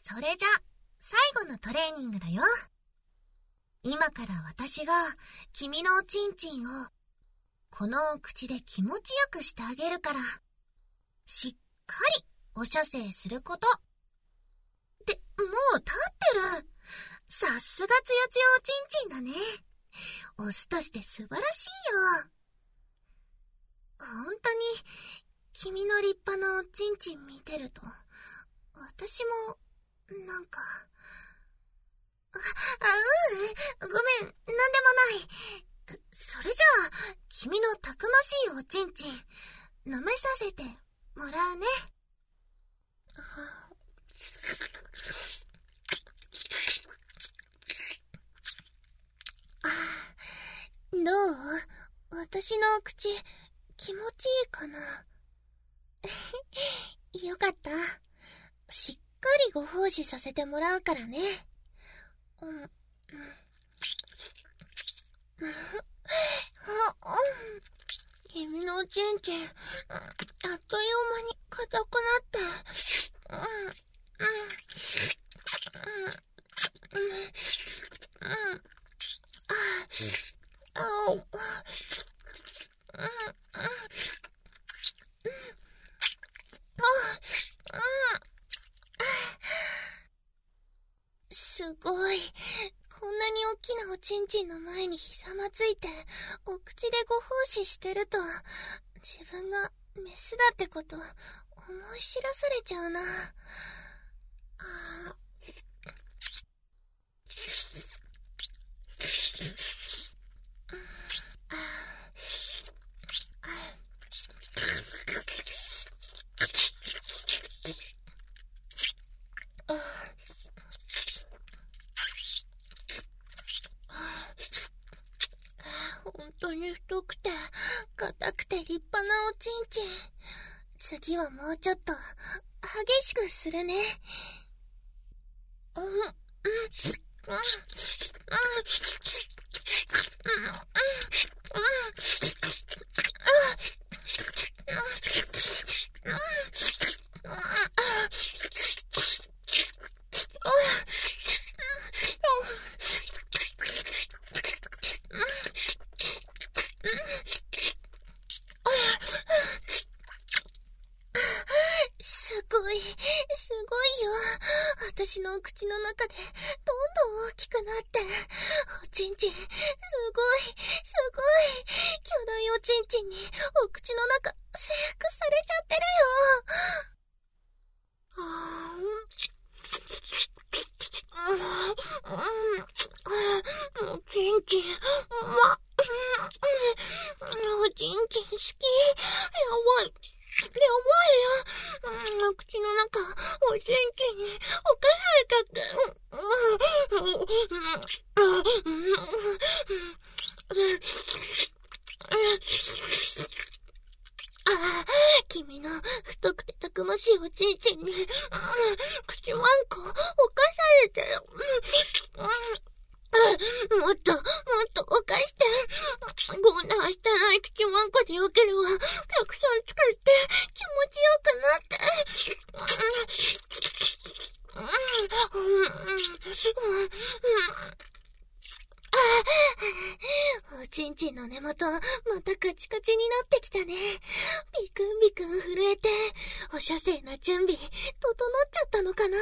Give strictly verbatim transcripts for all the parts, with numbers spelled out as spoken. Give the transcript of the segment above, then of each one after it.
それじゃ、最後のトレーニングだよ。今から私が君のおちんちんをこのお口で気持ちよくしてあげるから、しっかりお射精すること。って、もう立ってる。さすがつよつよおちんちんだね。オスとして素晴らしいよ。本当に君の立派なおちんちん見てると、私もなんか、あ、あ、ううん、ごめん、なんでもない。それじゃあ、君のたくましいおちんちん、舐めさせてもらうね。どう？私のお口、気持ちいいかな？よかった。しっかりご奉仕させてもらうからね。うん。君のおちんちん、あっという間に硬くなって。うん。うん。うん。うん。ああ。うん。すごい。こんなに大きなおちんちんの前にひざまずいて、お口でご奉仕してると、自分がメスだってこと思い知らされちゃうな。あ本当に太くて、硬くて立派なおちんちん。次はもうちょっと、激しくするね。うん、うん、うん、うん、うん、すごい、すごいよ。私の口の中でどんどん大きくなって、おちんちん、すごい、すごい。巨大おちんちんにお口の中征服されちゃってるよ。あーん、おちんちん、ま、おちんちん好き。やばい。やばいよ。口の中、おちんちんに侵されちゃって。ああ、君の太くてたくましいおちんちんに、口ワンコ侵されてる。もっと、もっと犯して。こんな汚い口ワンコでよければ、たくさん使って気持ちよくなって。おちんちんの根元、またカチカチになってきたね。ビクンビクン震えて、お射精な準備、整っちゃったのかな。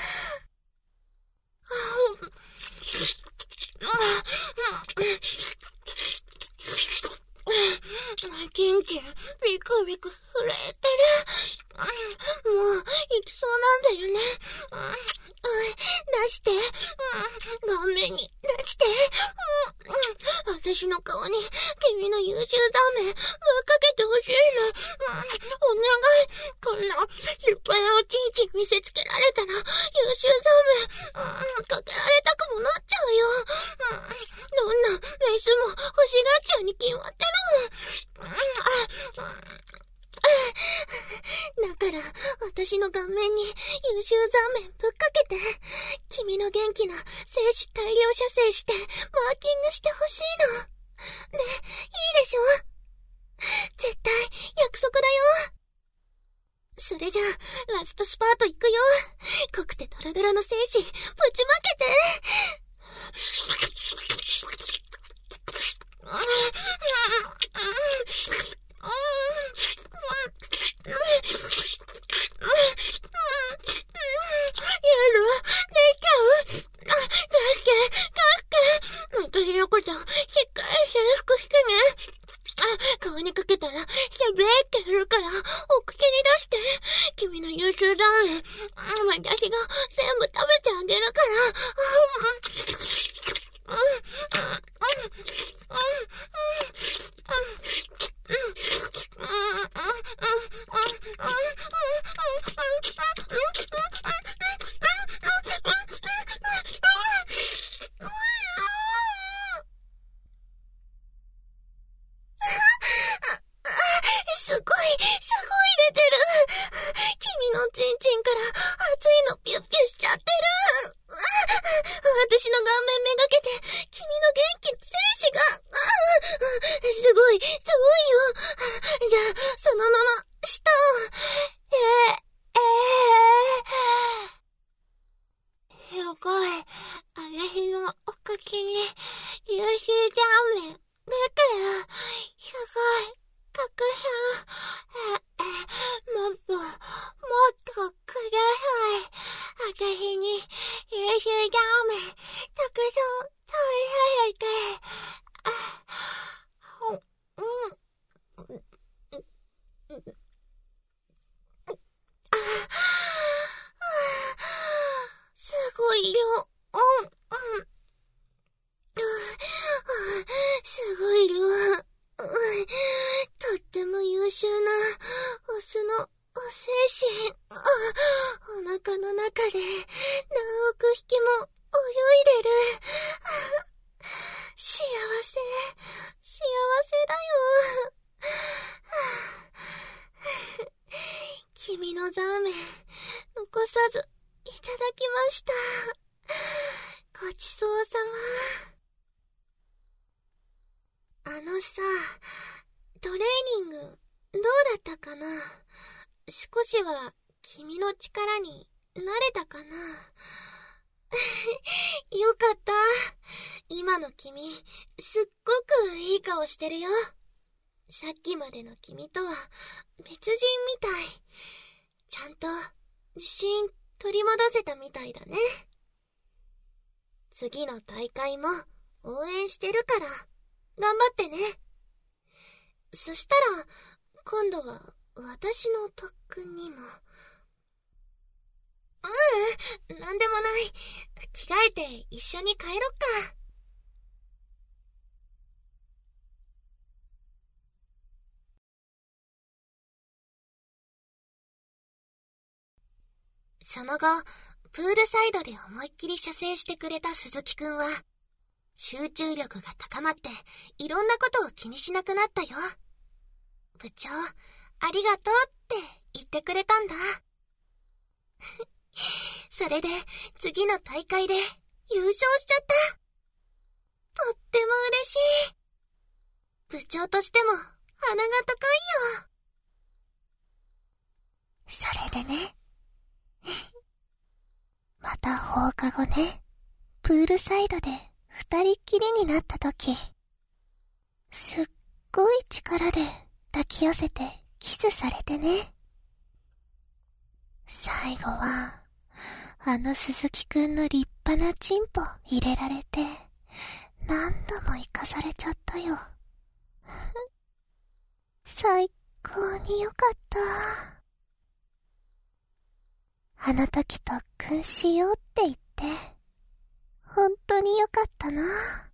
キンキン、ビクビク震えてる。もう、行きそうなんだよね。出して。顔面に出して。私の顔に君の優秀ダメぶっかけてほしいの。お願い。こんな立派なおちんちん見せつけられたら優秀ダメかけられたくもなっちゃうよ。どんなメスも欲しがっちゃうに決まってるもん。だから私の顔面に優秀ザーメンぶっかけて、君の元気な精子大量射精してマーキングしてほしいの。ね、いいでしょ？絶対約束だよ。 それじゃあ、ラストスパート行くよ。濃くてドロドロの精子、ぶちまけて。顔にかけたら、しゃべーってするから、お口に出して。君の優秀だね。私が全部食べてあげるから。すごい、すごい出てる。君のチンチンから熱いのピュッピュしちゃってる。私の顔面めがけて、君の元気の精子が。すごい、すごいよ。じゃあ、そのまま、舌を。えー、えー。すごい、私のお口に優秀ダーメン。だから、すごい、たくさん、え、え、もっと、もっとください。私に優秀ダーメン、たくさん食べさせて。あ、うん、あ、すごいよ。うん、うん。すごい量。とっても優秀なオスのお精子。お腹の中で何億匹も泳いでる。幸せ、幸せだよ。君のザーメン残さずいただきました。ごちそうさま。あのさ、トレーニングどうだったかな？少しは君の力に慣れたかな？よかった。今の君、すっごくいい顔してるよ。さっきまでの君とは別人みたい。ちゃんと自信取り戻せたみたいだね。次の大会も応援してるから頑張ってね。そしたら今度は私の特訓にも。ううん、なんでもない。着替えて一緒に帰ろっか。その後、プールサイドで思いっきり射精してくれた鈴木くんは、集中力が高まっていろんなことを気にしなくなったよ。部長、ありがとうって言ってくれたんだ。それで次の大会で優勝しちゃった。とっても嬉しい。部長としても鼻が高いよ。それでね。また放課後ね、プールサイドで二人っきりになった時、すっごい力で抱き寄せてキスされてね。最後は、あの鈴木くんの立派なチンポ入れられて、何度も生かされちゃったよ。最高によかった。あの時特訓しようって言って、本当によかったな。